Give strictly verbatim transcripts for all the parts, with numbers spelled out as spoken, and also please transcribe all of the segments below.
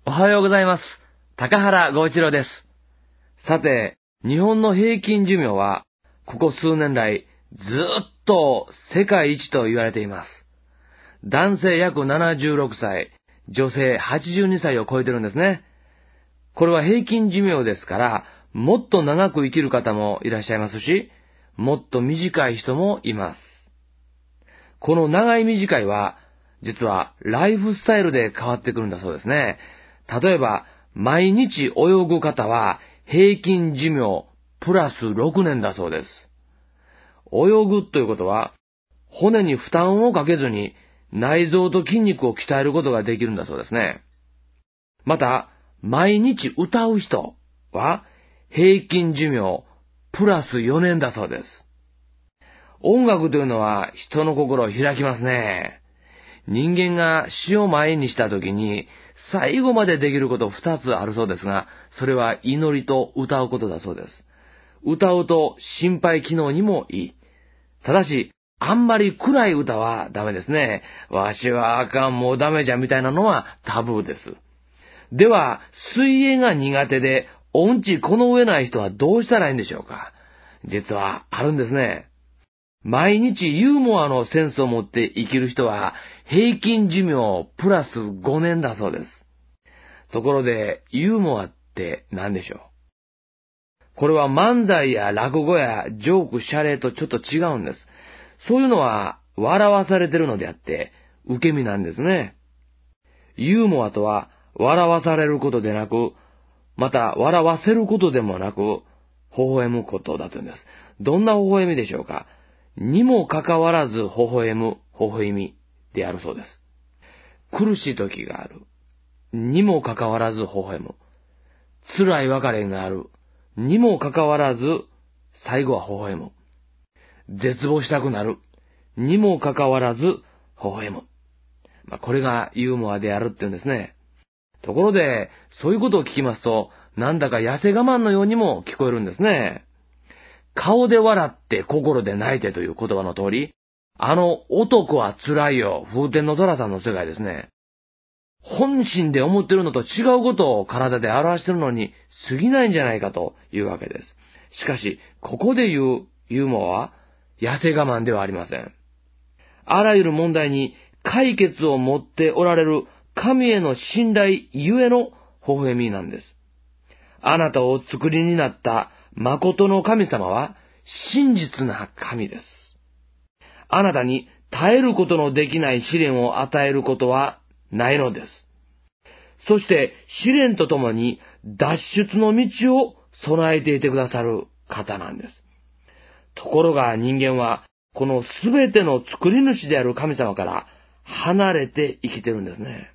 おはようございます。高原剛一郎です。さて、日本の平均寿命は、ここ数年来、ずっと世界一と言われています。男性約ななじゅうろくさい、女性はちじゅうにさいを超えてるんですね。これは平均寿命ですから、もっと長く生きる方もいらっしゃいますし、もっと短い人もいます。この長い短いは、実はライフスタイルで変わってくるんだそうですね。例えば、毎日泳ぐ方は平均寿命プラスろくねんだそうです。泳ぐということは、骨に負担をかけずに内臓と筋肉を鍛えることができるんだそうですね。また、毎日歌う人は平均寿命プラスよねんだそうです。音楽というのは人の心を開きますね。人間が死を前にしたときに最後までできること二つあるそうですが、それは祈りと歌うことだそうです。歌うと心肺機能にもいい。ただし、あんまり暗い歌はダメですね。わしはあかん、もうダメじゃみたいなのはタブーです。では、水泳が苦手で音痴この上ない人はどうしたらいいんでしょうか。実はあるんですね。毎日ユーモアのセンスを持って生きる人は平均寿命プラスごねんだそうです。ところで、ユーモアって何でしょう？これは漫才や落語やジョーク、シャレとちょっと違うんです。そういうのは笑わされてるのであって、受け身なんですね。ユーモアとは笑わされることでなく、また笑わせることでもなく、微笑むことだというんです。どんな微笑みでしょうか？にもかかわらず微笑む、微笑みであるそうです。苦しい時がある。にもかかわらず微笑む。辛い別れがある。にもかかわらず、最後は微笑む。絶望したくなる。にもかかわらず、微笑む。まあ、これがユーモアであるって言うんですね。ところで、そういうことを聞きますと、なんだか痩せ我慢のようにも聞こえるんですね。顔で笑って心で泣いてという言葉の通り、あの男は辛いよ、風天の虎さんの世界ですね。本心で思ってるのと違うことを体で表してるのに過ぎないんじゃないかというわけです。しかし、ここで言うユーモアは、痩せ我慢ではありません。あらゆる問題に解決を持っておられる神への信頼ゆえの微笑みなんです。あなたをお作りになった誠の神様は真実な神です。あなたに耐えることのできない試練を与えることはないのです。そして試練とともに脱出の道を備えていてくださる方なんです。ところが人間はこのすべての作り主である神様から離れて生きてるんですね。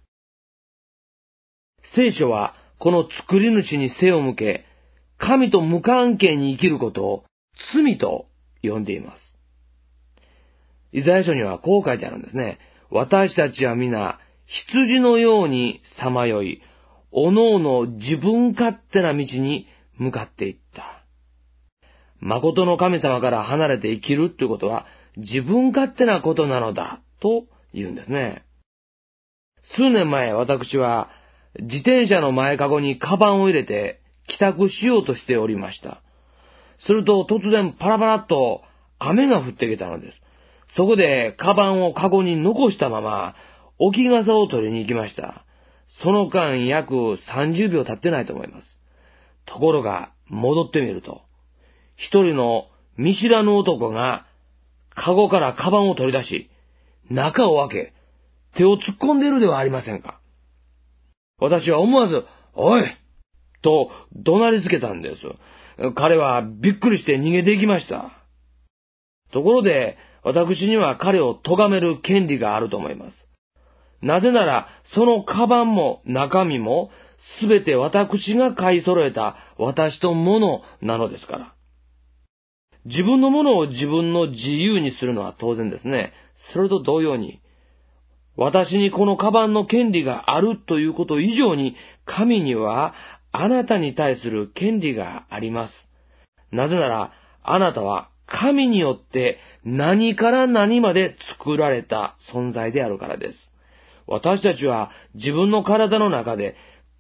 聖書はこの作り主に背を向け、神と無関係に生きることを罪と呼んでいます。イザヤ書にはこう書いてあるんですね。私たちは皆、羊のようにさまよい、おのおの自分勝手な道に向かっていった。誠の神様から離れて生きるということは、自分勝手なことなのだ、と言うんですね。数年前、私は、自転車の前かごにカバンを入れて帰宅しようとしておりました。すると突然パラパラっと雨が降ってきたのです。そこでカバンをかごに残したまま置き傘を取りに行きました。その間約さんじゅうびょう経ってないと思います。ところが戻ってみると、一人の見知らぬ男がかごからカバンを取り出し、中を開け、手を突っ込んでいるではありませんか。私は思わず、おいと怒鳴りつけたんです。彼はびっくりして逃げていきました。ところで、私には彼を咎める権利があると思います。なぜなら、そのカバンも中身も、すべて私が買い揃えた私とものなのですから。自分のものを自分の自由にするのは当然ですね。それと同様に、私にこのカバンの権利があるということ以上に、神にはあなたに対する権利があります。なぜなら、あなたは神によって何から何まで作られた存在であるからです。私たちは自分の体の中で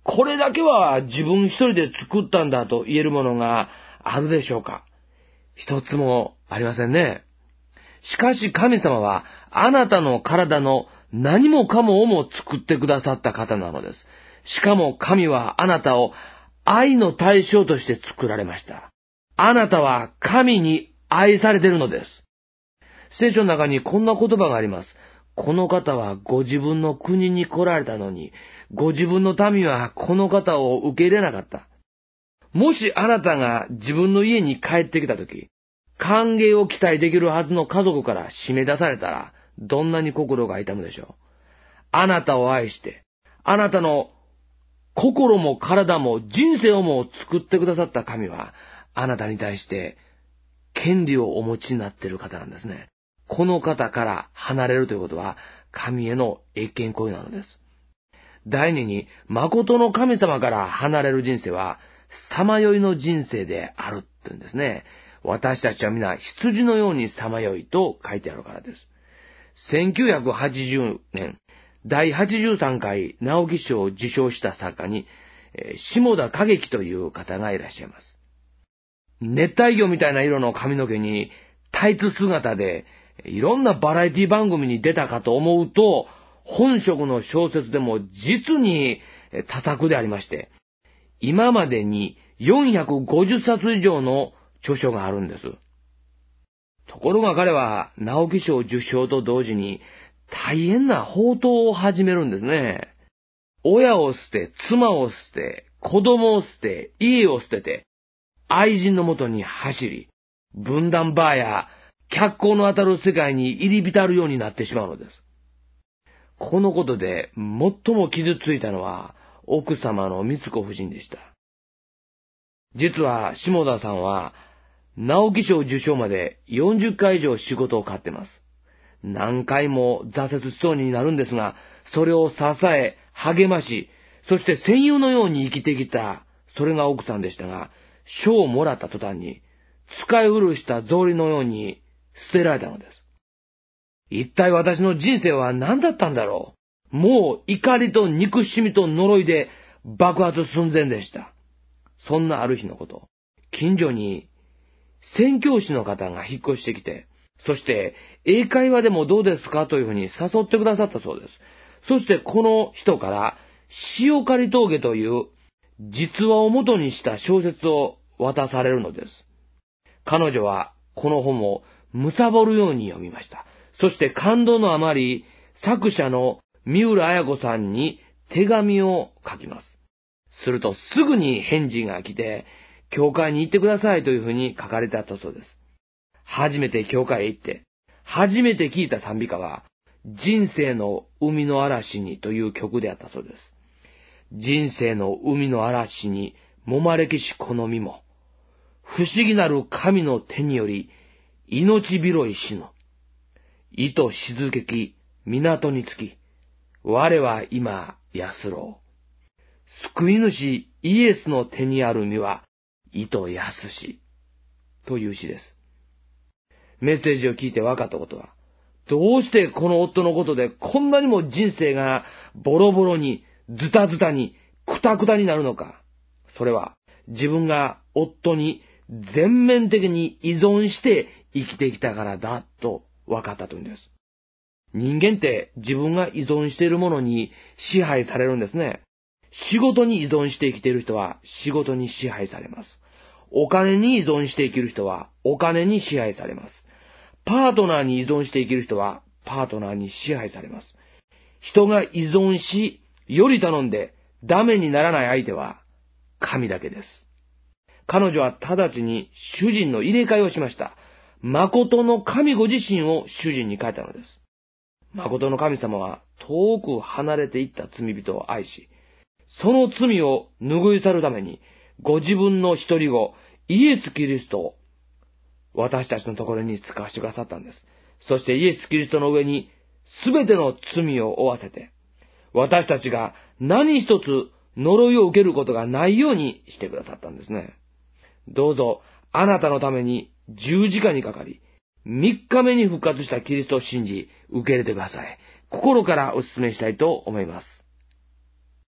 これだけは自分一人で作ったんだと言えるものがあるでしょうか？一つもありませんね。しかし神様はあなたの体の何もかもをも作ってくださった方なのです。しかも神はあなたを愛の対象として作られました。あなたは神に愛されているのです。聖書の中にこんな言葉があります。この方はご自分の国に来られたのに、ご自分の民はこの方を受け入れなかった。もしあなたが自分の家に帰ってきたとき、歓迎を期待できるはずの家族から締め出されたら、どんなに心が痛むでしょう。あなたを愛して、あなたの心も体も人生をも作ってくださった神は、あなたに対して権利をお持ちになっている方なんですね。この方から離れるということは、神への越権行為なのです。第二に、誠の神様から離れる人生は、さまよいの人生であるって言うんですね。私たちは皆羊のようにさまよいと書いてあるからです。せんきゅうひゃくはちじゅうねん、だいはちじゅうさんかい直木賞を受賞した作家に、下田景樹という方がいらっしゃいます。熱帯魚みたいな色の髪の毛にタイツ姿でいろんなバラエティ番組に出たかと思うと、本職の小説でも実に多作でありまして、今までによんひゃくごじゅっさつ以上の著書があるんです。ところが彼は直木賞受賞と同時に大変な放蕩を始めるんですね。親を捨て、妻を捨て、子供を捨て、家を捨てて、愛人のもとに走り、分断バーや脚光の当たる世界に入り浸るようになってしまうのです。このことで最も傷ついたのは奥様の美津子夫人でした。実は下田さんは直木賞受賞までよんじゅっかい以上仕事を買ってます。何回も挫折しそうになるんですが、それを支え、励まし、そして戦友のように生きてきた、それが奥さんでしたが、賞をもらった途端に、使い古した草履のように捨てられたのです。一体私の人生は何だったんだろう。もう怒りと憎しみと呪いで爆発寸前でした。そんなある日のこと、近所に宣教師の方が引っ越してきて、そして英会話でもどうですかというふうに誘ってくださったそうです。そしてこの人から塩刈峠という実話を元にした小説を渡されるのです。彼女はこの本を貪るように読みました。そして感動のあまり作者の三浦綾子さんに手紙を書きます。するとすぐに返事が来て、教会に行ってくださいというふうに書かれてあったそうです。初めて教会へ行って、初めて聴いた賛美歌は、人生の海の嵐にという曲であったそうです。人生の海の嵐にもまれきし好みも、不思議なる神の手により、命拾いしぬ。糸静けき港につき、我は今安ろう。救い主イエスの手にある身は、糸安し。という詩です。メッセージを聞いて分かったことは、どうしてこの夫のことでこんなにも人生がボロボロに、ズタズタに、クタクタになるのか。それは自分が夫に全面的に依存して生きてきたからだと分かったというんです。人間って自分が依存しているものに支配されるんですね。仕事に依存して生きている人は仕事に支配されます。お金に依存して生きる人はお金に支配されます。パートナーに依存して生きる人はパートナーに支配されます。人が依存し、より頼んでダメにならない相手は神だけです。彼女は直ちに主人の入れ替えをしました。誠の神ご自身を主人に変えたのです。誠の神様は遠く離れていった罪人を愛し、その罪を拭い去るために、ご自分の一人子、イエス・キリストを私たちのところに使わせてくださったんです。そしてイエス・キリストの上にすべての罪を負わせて、私たちが何一つ呪いを受けることがないようにしてくださったんですね。どうぞあなたのために十字架にかかり、三日目に復活したキリストを信じ、受け入れてください。心からお勧めしたいと思います。